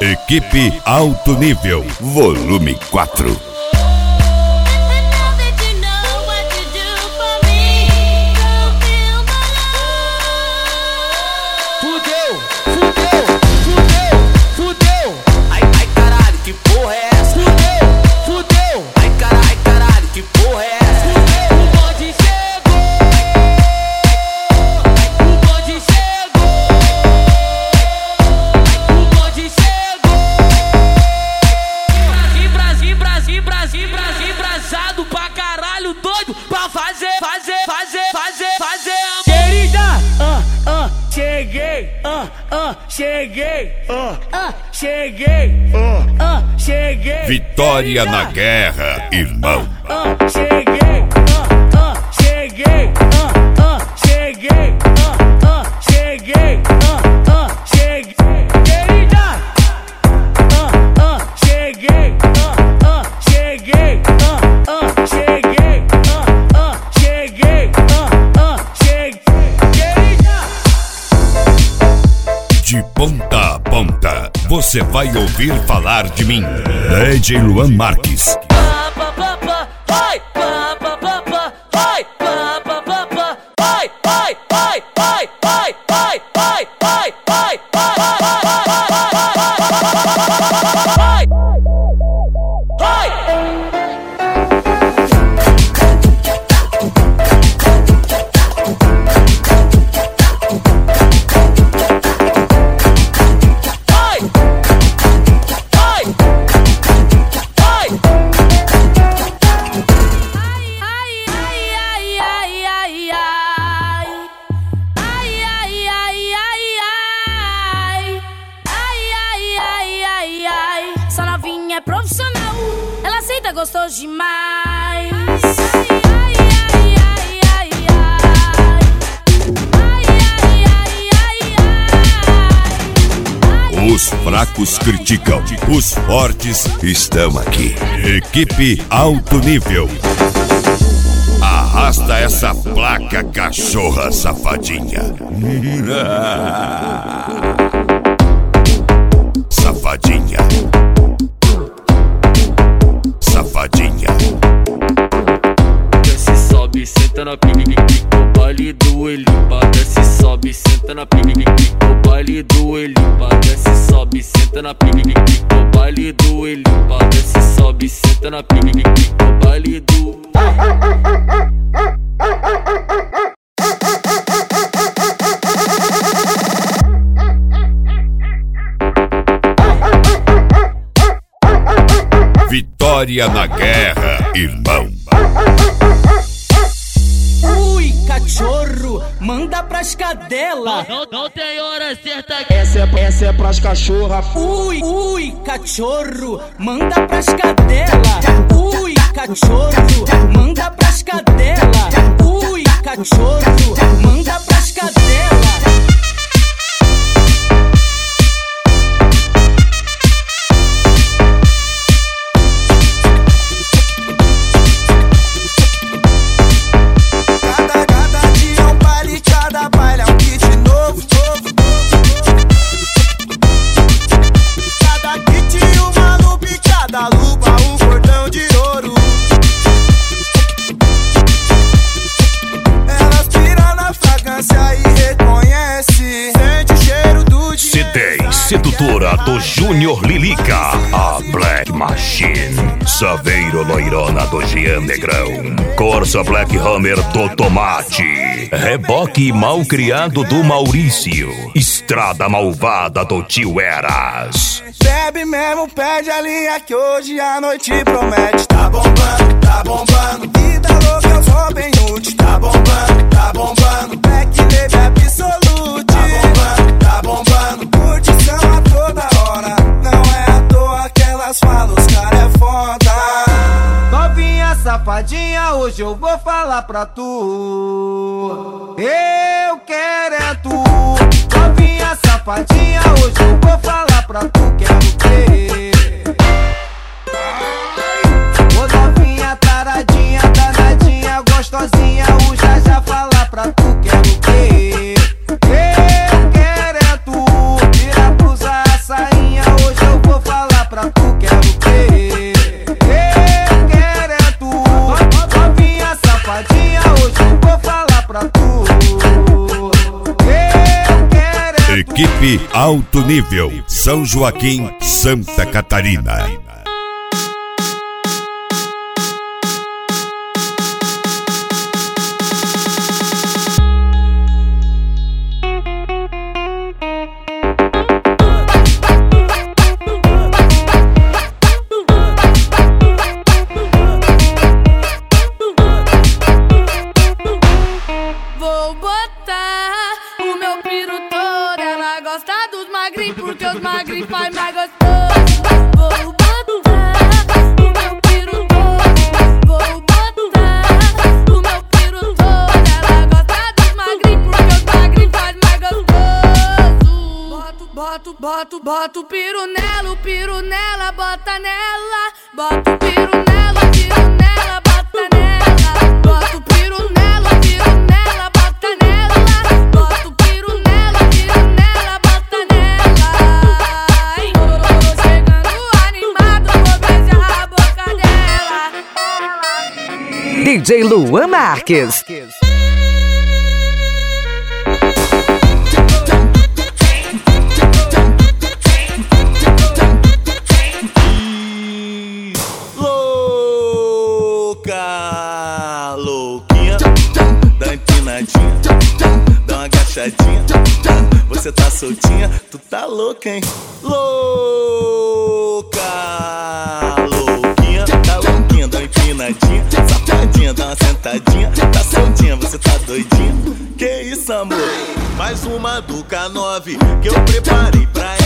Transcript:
Equipe Alto Nível, volume 4. Cheguei. Vitória na guerra, irmão. Cheguei. Querida. Cheguei. De ponta a ponta, você vai ouvir falar de mim. DJ Luan Marques. Gostoso demais. Os fracos criticam, os fortes estão aqui. Equipe Alto Nível. Arrasta essa placa, cachorra safadinha. Safadinha. Safadinha. Desce, sobe, senta na pique, o baile do Elipa. Desce, sobe, senta na pique, o baile do Elipa. Desce, sobe, senta na pique, o baile do Elipa. Desce, sobe, senta na pique, o baile do... Vitória na guerra, irmão. Ui, cachorro, manda pras cadela. Não tem hora certa. Essa é pras cachorra. Ui, cachorro, manda pras cadela. Ui, cachorro, manda pras cadela. Ui, cachorro, manda pras cadela. Sedutora do Júnior Lilica, a Black Machine. Saveiro Loirona do Jean Negrão. Corsa Black Hammer do Tomate. Reboque Malcriado do Maurício. Estrada Malvada do Tio Eras. Bebe mesmo, pede a linha que hoje a noite promete. Tá bombando, tá bombando. Vida louca, eu sou bem útil. Tá bombando, tá bombando. Black Leve Absolute. Tá bombando, tá bombando. Curtição a toda hora. Não é à toa que elas falam, os cara é foda. Novinha safadinha, hoje eu vou falar pra tu. Eu quero é tu. Novinha safadinha, hoje eu vou falar pra tu. Quero ter. Ô novinha taradinha, danadinha, gostosinha, o já falar pra tu. Quero ter. Eu quero é tu. Tira a blusa, a sainha, hoje eu Equipe Alto Nível, São Joaquim, Santa Catarina. Porque os magrinhos faz mais gostoso. Vou botar o meu piru todo. Vou botar o meu piru todo. Ela gosta dos magrinhos porque os magrinhos faz mais gostoso. Bota o piru nela, bota nela. Bota o piru nela, bota nela. Bota o piru nela, bota nela. Bota o piru nela, bota nela. Tô chegando animado, vou beijar a boca dela. DJ Luan Marques. Louquinha, dá empinadinha, dá uma agachadinha. Você tá soltinha, tu tá louca, hein? Louca, louquinha, tá louquinha, dá uma empinadinha, safadinha, dá uma sentadinha. Tá soltinha, você tá doidinha. Que isso, amor? Mais uma do K9 que eu preparei pra